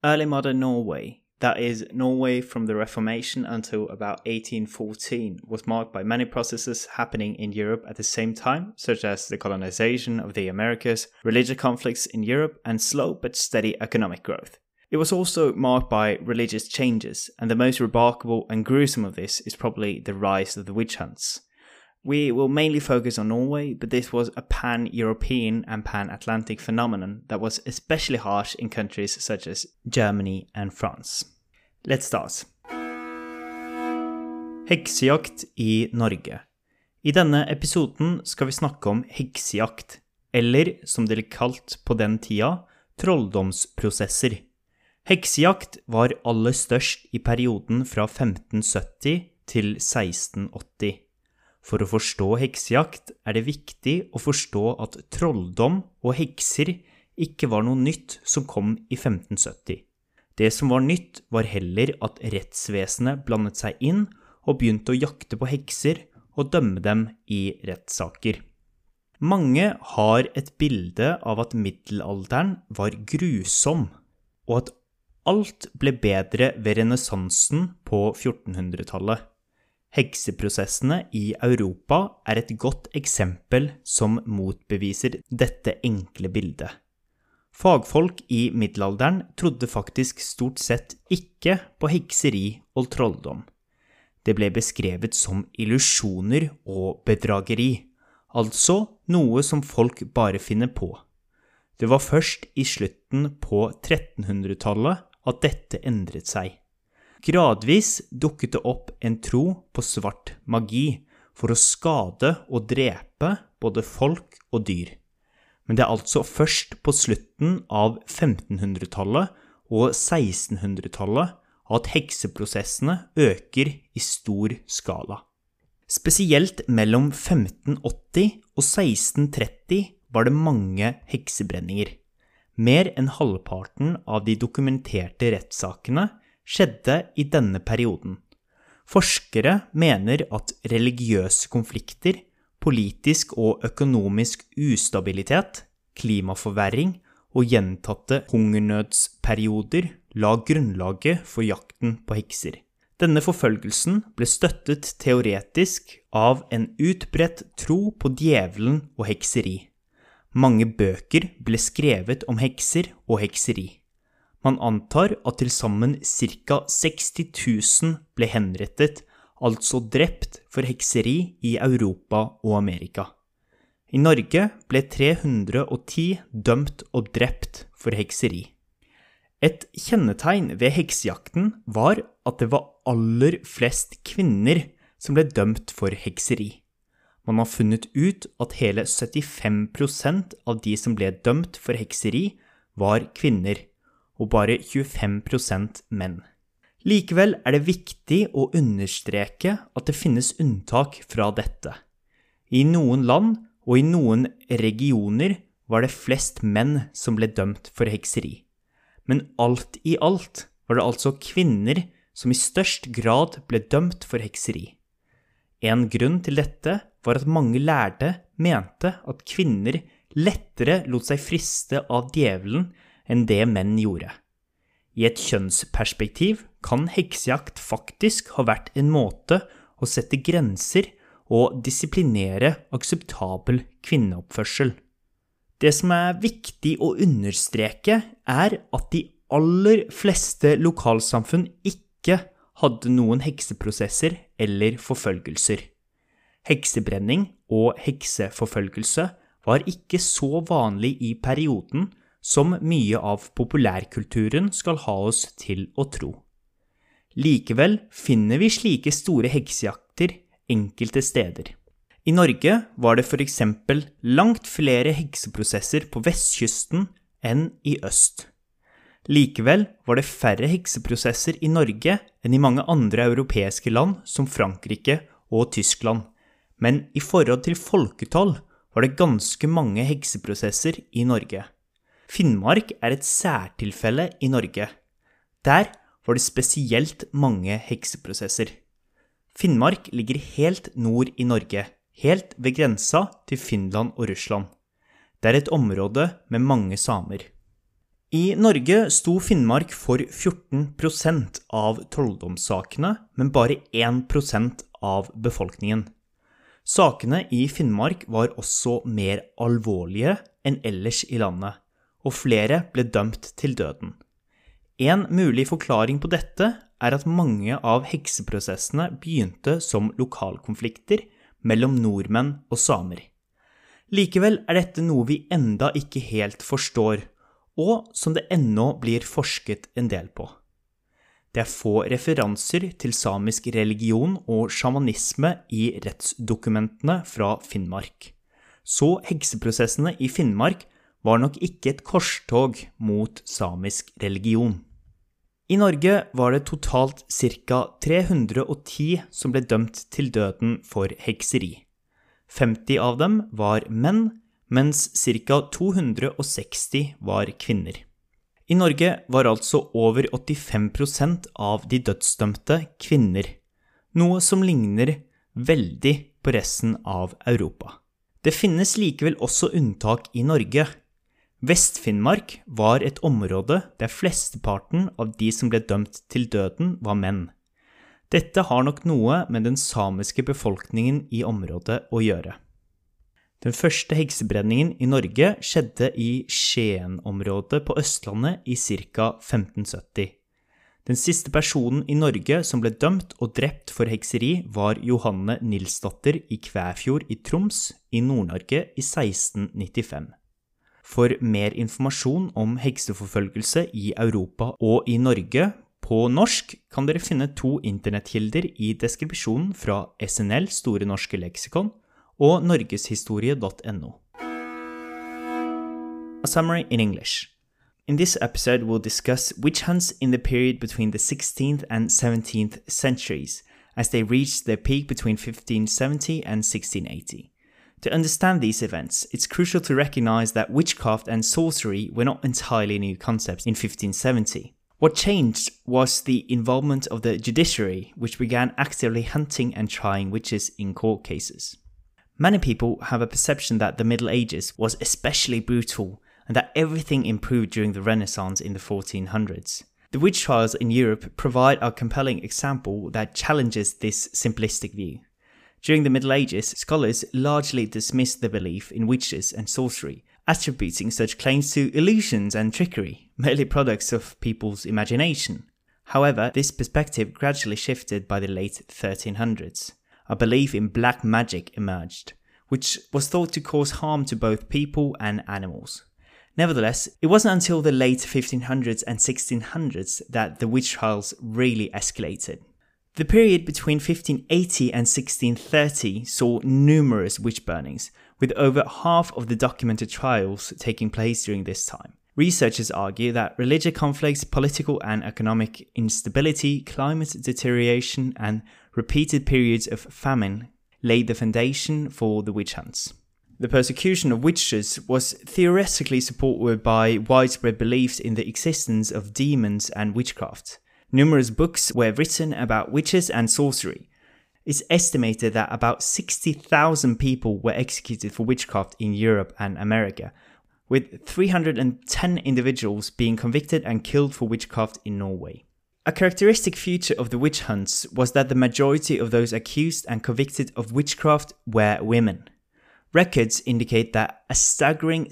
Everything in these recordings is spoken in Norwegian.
Early modern Norway, that is, Norway from the Reformation until about 1814, was marked by many processes happening in Europe at the same time, such as the colonization of the Americas, religious conflicts in Europe, and slow but steady economic growth. It was also marked by religious changes, and the most remarkable and gruesome of this is probably the rise of the witch hunts. We will mainly focus on Norway, but this was a pan-European and pan-Atlantic phenomenon that was especially harsh in countries such as Germany and France. Let's start. Heksejakt I Norge. I denne episoden skal vi snakke om heksejakt, eller som det ble kalt på den tida, trolldomsprosesser. Heksejakt var aller størst I perioden fra 1570 til 1680. For å forstå heksejakt det viktig å forstå at trolldom og hekser ikke var noe nytt som kom I 1570. Det som var nytt var heller at rettsvesenet blandet seg inn og begynte å jakte på hekser og dømme dem I rettssaker. Mange har et bilde av at middelalderen var grusom, og at alt ble bedre ved renessansen på 1400-tallet. Hekseprosessene I Europa et godt eksempel som motbeviser dette enkle bildet. Fagfolk I middelalderen trodde faktisk stort sett ikke på hekseri og trolldom. Det ble beskrevet som illusjoner og bedrageri, altså noe som folk bare finner på. Det var først I slutten på 1300-tallet at dette endret seg. Gradvis dukket det opp en tro på svart magi for å skade og drepe både folk og dyr. Men det altså først på slutten av 1500-tallet og 1600-tallet at hekseprosessene øker I stor skala. Spesielt mellom 1580 og 1630 var det mange heksebrenninger. Mer enn halvparten av de dokumenterte rettssakene skjedde I denne perioden. Forskere mener at religiøse konflikter, politisk og økonomisk ustabilitet, klimaforverring og gjentatte hungernødsperioder la grunnlaget for jakten på hekser. Denne forfølgelsen ble støttet teoretisk av en utbredt tro på djevelen og hekseri. Mange bøker ble skrevet om hekser og hekseri. Man antar at til sammen ca. 60 000 ble henrettet, altså drept for hekseri I Europa og Amerika. I Norge ble 310 dømt og drept for hekseri. Et kjennetegn ved heksejakten var at det var aller flest kvinner som ble dømt for hekseri. Man har funnet ut at hele 75% av de som ble dømt for hekseri var kvinner, og bare 25% menn. Likevel det viktig å understreke at det finnes unntak fra dette. I noen land og I noen regioner var det flest menn som ble dømt for hekseri. Men alt I alt var det altså kvinner som I størst grad ble dømt for hekseri. En grunn til dette var at mange lærde mente at kvinner lettere lot seg friste av djevelen enn det menn gjorde. I et kjønnsperspektiv kan heksejakt faktisk ha vært en måte å sette grenser og disiplinere akseptabel kvinneoppførsel. Det som viktig å understreke at de aller fleste lokalsamfunn ikke hadde noen hekseprosesser eller forfølgelser. Heksebrenning og hekseforfølgelse var ikke så vanlig I perioden som mye av populærkulturen skal ha oss til å tro. Likevel finner vi slike store heksejakter enkelte steder. I Norge var det for eksempel langt flere hekseprosesser på vestkysten enn I øst. Likevel var det færre hekseprosesser I Norge enn I mange andre europeiske land som Frankrike og Tyskland, men I forhold til folketall var det ganske mange hekseprosesser I Norge. Finnmark et særtilfelle I Norge. Der var det spesielt mange hekseprosesser. Finnmark ligger helt nord I Norge, helt ved grensa til Finland og Russland. Det et område med mange samer. I Norge sto Finnmark for 14% av trolldomssakene, men bare 1% av befolkningen. Sakene i Finnmark var også mer alvorlige enn ellers i landet, og flere ble dømt til døden. En mulig forklaring på dette er at mange av hekseprosessene begynte som lokalkonflikter mellom nordmenn og samer. Likevel er dette noe vi enda ikke helt forstår, og som det ennå blir forsket en del på. Det er få referanser til samisk religion og sjamanisme i rettsdokumentene fra Finnmark, så hekseprosessene i Finnmark var nok ikke et korstog mot samisk religion. I Norge var det totalt ca. 310 som ble dømt til døden for hekseri. 50 av dem var menn, mens ca. 260 var kvinner. I Norge var altså over 85% av de dødsdømte kvinner, noe som ligner veldig på resten av Europa. Det finnes likevel også unntak i Norge. Vest-Finnmark var et område der flesteparten av de som ble dømt til døden var menn. Dette har nok noe med den samiske befolkningen i området å gjøre. Den første heksebrenningen i Norge skjedde i Skien-området på Østlandet i ca. 1570. Den siste personen i Norge som ble dømt og drept for hekseri var Johanne Nilsdatter i Kvæfjord i Troms i Nord-Norge i 1695. For mer informasjon om hekseforfølgelse i Europa og i Norge på norsk kan dere finne 2 internettkilder i deskripsjonen fra SNL Store Norske Leksikon og norgeshistorie.no. A summary in English. In this episode, we'll discuss witch hunts in the period between the 16th and 17th centuries, as they reached their peak between 1570 and 1680. To understand these events, it's crucial to recognize that witchcraft and sorcery were not entirely new concepts in 1570. What changed was the involvement of the judiciary, which began actively hunting and trying witches in court cases. Many people have a perception that the Middle Ages was especially brutal and that everything improved during the Renaissance in the 1400s. The witch trials in Europe provide a compelling example that challenges this simplistic view. During the Middle Ages, scholars largely dismissed the belief in witches and sorcery, attributing such claims to illusions and trickery, merely products of people's imagination. However, this perspective gradually shifted by the late 1300s. A belief in black magic emerged, which was thought to cause harm to both people and animals. Nevertheless, it wasn't until the late 1500s and 1600s that the witch trials really escalated. The period between 1580 and 1630 saw numerous witch burnings, with over half of the documented trials taking place during this time. Researchers argue that religious conflicts, political and economic instability, climate deterioration, and repeated periods of famine laid the foundation for the witch hunts. The persecution of witches was theoretically supported by widespread beliefs in the existence of demons and witchcraft. Numerous books were written about witches and sorcery. It's estimated that about 60,000 people were executed for witchcraft in Europe and America, with 310 individuals being convicted and killed for witchcraft in Norway. A characteristic feature of the witch hunts was that the majority of those accused and convicted of witchcraft were women. Records indicate that a staggering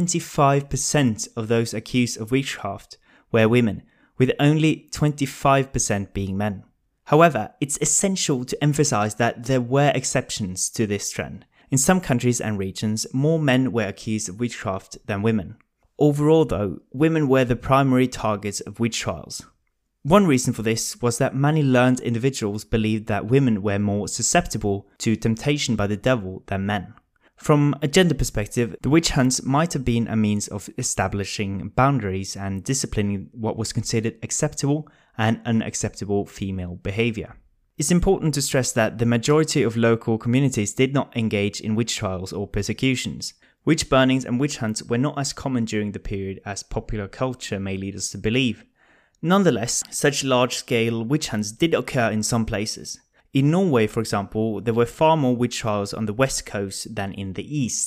75% of those accused of witchcraft were women, with only 25% being men. However, it's essential to emphasize that there were exceptions to this trend. In some countries and regions, more men were accused of witchcraft than women. Overall, though, women were the primary targets of witch trials. One reason for this was that many learned individuals believed that women were more susceptible to temptation by the devil than men. From a gender perspective, the witch hunts might have been a means of establishing boundaries and disciplining what was considered acceptable and unacceptable female behavior. It's important to stress that the majority of local communities did not engage in witch trials or persecutions. Witch burnings and witch hunts were not as common during the period as popular culture may lead us to believe. Nonetheless, such large-scale witch hunts did occur in some places. In Norway, for example, there were far more witch trials on the west coast than in the east.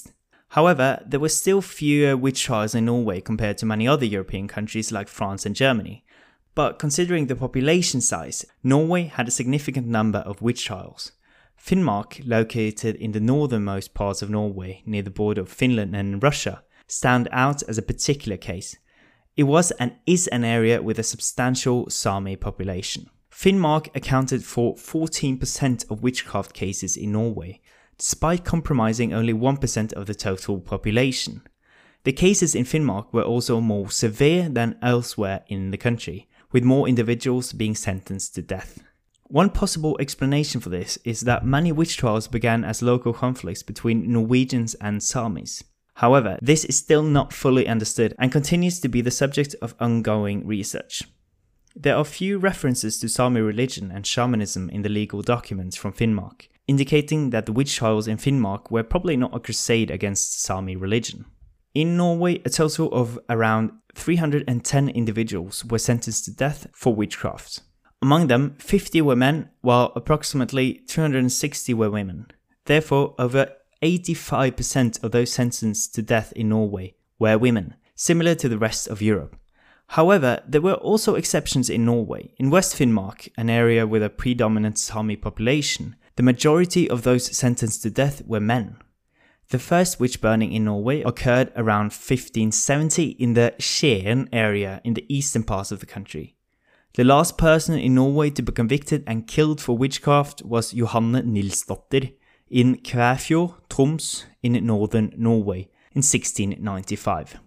However, there were still fewer witch trials in Norway compared to many other European countries like France and Germany. But considering the population size, Norway had a significant number of witch trials. Finnmark, located in the northernmost parts of Norway near the border of Finland and Russia, stand out as a particular case. It was and is an area with a substantial Sami population. Finnmark accounted for 14% of witchcraft cases in Norway, despite comprising only 1% of the total population. The cases in Finnmark were also more severe than elsewhere in the country, with more individuals being sentenced to death. One possible explanation for this is that many witch trials began as local conflicts between Norwegians and Samis. However, this is still not fully understood and continues to be the subject of ongoing research. There are few references to Sami religion and shamanism in the legal documents from Finnmark, indicating that the witch trials in Finnmark were probably not a crusade against Sami religion. In Norway, a total of around 310 individuals were sentenced to death for witchcraft. Among them, 50 were men, while approximately 260 were women. Therefore, over 85% of those sentenced to death in Norway were women, similar to the rest of Europe. However, there were also exceptions in Norway. In West Finnmark, an area with a predominant Sami population, the majority of those sentenced to death were men. The first witch burning in Norway occurred around 1570 in the Skien area in the eastern parts of the country. The last person in Norway to be convicted and killed for witchcraft was Johanne Nilsdotter in Kvæfjord, Troms, in northern Norway in 1695.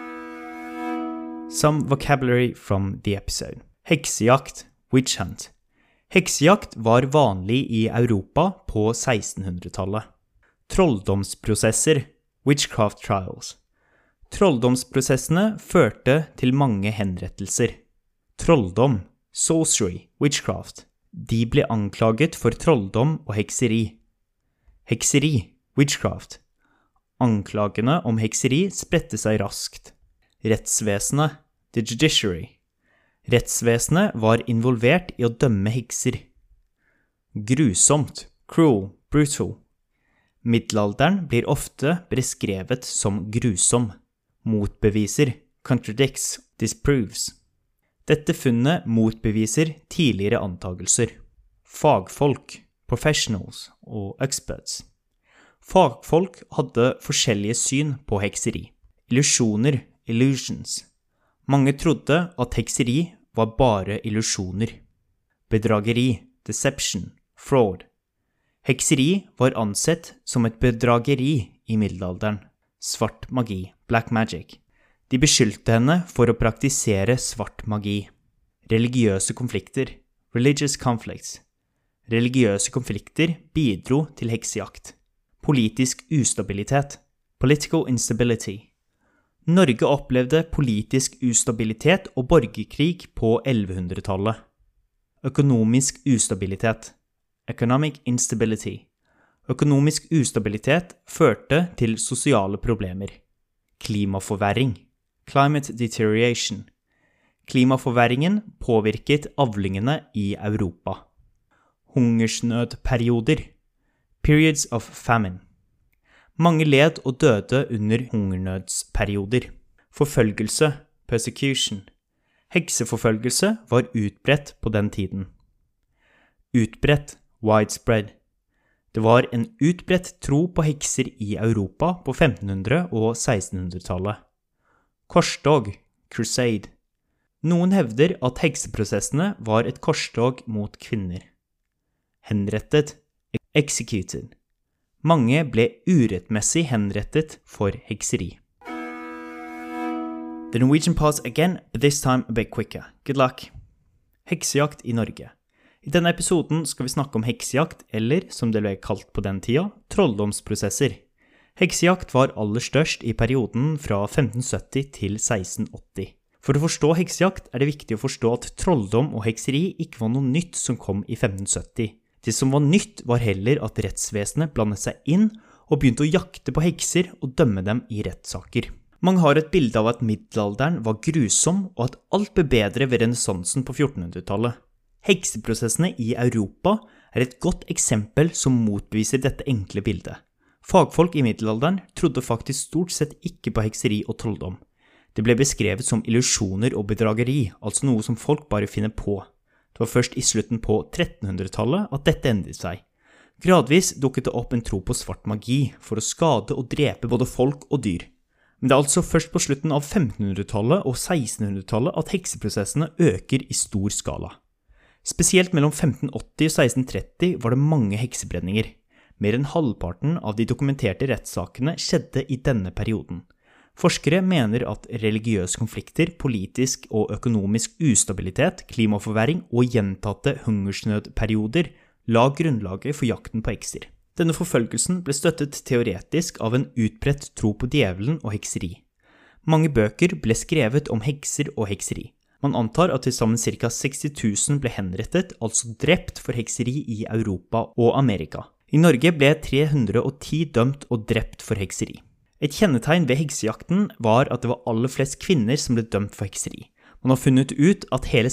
Some vocabulary from the episode. Heksejakt, witch hunt. Heksejakt var vanlig i Europa på 1600-tallet. Trolldomsprosesser, witchcraft trials. Trolldomsprosessene førte til mange henrettelser. Trolldom, sorcery, witchcraft. De ble anklaget for trolldom og hekseri. Hekseri, witchcraft. Anklagene om hekseri spredte seg raskt. Rettsvesenet, the judiciary. Rettsvesenet var involvert i å dømme hekser. Grusomt, cruel, brutal. Middelalderen blir ofte beskrevet som grusom. Motbeviser, contradicts, disproves. Dette funnet motbeviser tidligere antagelser. Fagfolk, professionals og experts. Fagfolk hadde forskjellige syn på hekseri. Illusjoner, illusions. Mange trodde at hekseri var bare illusjoner. Bedrageri, deception, fraud. Hekseri var ansett som et bedrageri i middelalderen. Svart magi, black magic. De beskyldte henne for å praktisere svart magi. Religiøse konflikter, religious conflicts. Religiøse konflikter bidro til heksejakt. Politisk ustabilitet, political instability. Norge opplevde politisk ustabilitet og borgerkrig på 1100-tallet. Økonomisk ustabilitet, economic instability. Økonomisk ustabilitet førte til sosiale problemer. Klimaforverring, climate deterioration. Klimaforverringen påvirket avlingene i Europa. Hungersnødperioder, periods of famine. Mange led og døde under hungernødsperioder. Forfølgelse, persecution. Hekseforfølgelse var utbredt på den tiden. Utbredt, widespread. Det var en utbredt tro på hekser i Europa på 1500- og 1600-tallet. Korstog, crusade. Noen hevder at hekseprosessene var et korstog mot kvinner. Henrettet, executed. Mange ble urettmessig henrettet for hekseri. The Norwegian part again, but this time a bit quicker. Good luck. Heksejakt i Norge. I denne episoden skal vi snakke om heksejakt, eller, som det ble kalt på den tida, trolldomsprosesser. Heksejakt var aller størst i perioden fra 1570 til 1680. For å forstå heksejakt er det viktig å forstå at trolldom og hekseri ikke var noe nytt som kom i 1570. Det som var nytt var heller at rettsvesenet blandet seg inn og begynte å jakte på hekser og dømme dem i rettssaker. Mange har et bilde av at middelalderen var grusom og at alt ble bedre ved renessansen på 1400-tallet. Hekseprosessene i Europa er et godt eksempel som motbeviser dette enkle bildet. Fagfolk i middelalderen trodde faktisk stort sett ikke på hekseri og trolldom. Det ble beskrevet som illusjoner og bedrageri, altså noe som folk bare finner på. Det var først i slutten på 1300-tallet at dette endret seg. Gradvis dukket det opp en tro på svart magi for å skade og drepe både folk og dyr. Men det er altså først på slutten av 1500-tallet og 1600-tallet at hekseprosessene øker i stor skala. Spesielt mellom 1580 og 1630 var det mange heksebrenninger. Mer enn halvparten av de dokumenterte rettssakene skjedde i denne perioden. Forskere mener at religiøse konflikter, politisk og økonomisk ustabilitet, klimaforverring og gjentatte hungersnødperioder la grunnlaget for jakten på hekser. Denne forfølgelsen ble støttet teoretisk av en utbredt tro på djevelen og hekseri. Mange bøker ble skrevet om hekser og hekseri. Man antar at til sammen ca. 60 000 ble henrettet, altså drept for hekseri i Europa og Amerika. I Norge ble 310 dømt og drept for hekseri. Et kjennetegn ved heksejakten var at det var aller flest kvinner som ble dømt for hekseri. Man har funnet ut at hele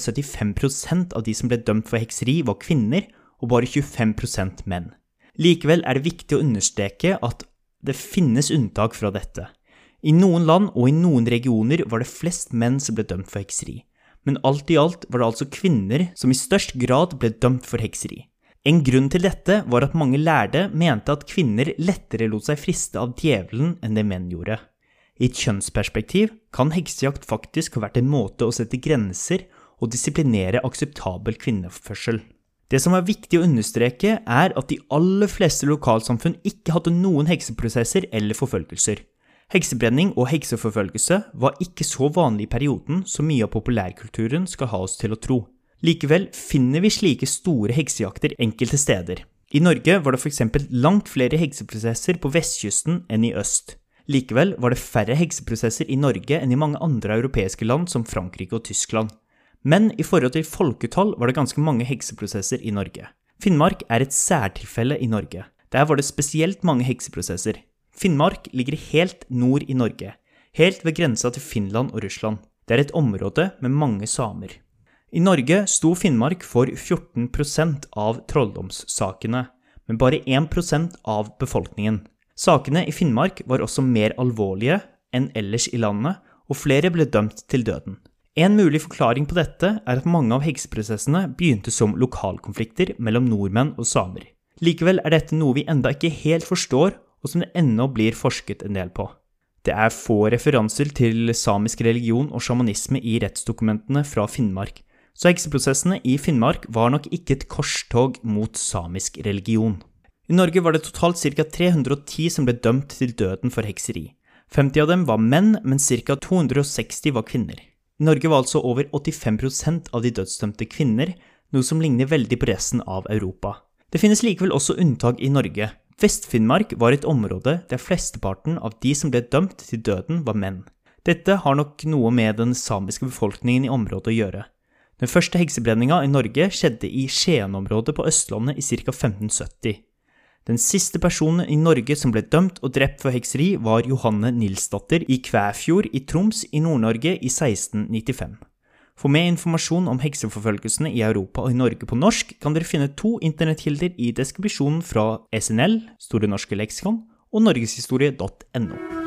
75% av de som ble dømt for hekseri var kvinner, og bare 25% menn. Likevel er det viktig å understreke at det finnes unntak fra dette. I noen land og i noen regioner var det flest menn som ble dømt for hekseri. Men alt i alt var det altså kvinner som i størst grad ble dømt for hekseri. En grunn til dette var at mange lærde mente at kvinner lettere lot seg friste av djevelen enn det menn gjorde. I et kjønnsperspektiv kan heksejakt faktisk ha vært en måte å sette grenser og disiplinere akseptabel kvinneoppførsel. Det som er viktig å understreke er at de aller fleste lokalsamfunn ikke hadde noen hekseprosesser eller forfølgelser. Heksebrenning og hekseforfølgelse var ikke så vanlig i perioden som mye av populærkulturen skal ha oss til å tro. Likevel finner vi slike store heksejakter enkelte steder. I Norge var det for eksempel langt flere hekseprosesser på vestkysten enn i øst. Likevel var det færre hekseprosesser i Norge enn i mange andre europeiske land som Frankrike og Tyskland. Men i forhold til folketall var det ganske mange hekseprosesser i Norge. Finnmark er et særtilfelle i Norge. Der var det spesielt mange hekseprosesser. Finnmark ligger helt nord i Norge, helt ved grensa til Finland og Russland. Det er et område med mange samer. I Norge sto Finnmark for 14% av trolldomssakene, men bare 1% av befolkningen. Sakene i Finnmark var også mer alvorlige enn ellers i landet, og flere ble dømt til døden. En mulig forklaring på dette er at mange av hekseprosessene begynte som lokalkonflikter mellom nordmenn og samer. Likevel er dette noe vi enda ikke helt forstår, og som det ennå blir forsket en del på. Det er få referanser til samisk religion og sjamanisme i rettsdokumentene fra Finnmark, så hekseprosessene i Finnmark var nok ikke et korstog mot samisk religion. I Norge var det totalt ca. 310 som ble dømt til døden for hekseri. 50 av dem var menn, mens ca. 260 var kvinner. I Norge var altså over 85% av de dødsdømte kvinner, noe som ligner veldig på resten av Europa. Det finnes likevel også unntak i Norge. Vest-Finnmark var et område der flesteparten av de som ble dømt til døden var menn. Dette har nok noe med den samiske befolkningen i området å gjøre. Den første heksebrenninga i Norge skjedde i Skien-området på Østlandet i ca. 1570. Den siste personen i Norge som ble dømt og drept for hekseri var Johanne Nilsdatter i Kvæfjord i Troms i Nord-Norge i 1695. For mer informasjon om hekseforfølgelsene i Europa og i Norge på norsk kan dere finne 2 internettkilder i deskripsjonen fra SNL, Store Norske Leksikon, og norgeshistorie.no.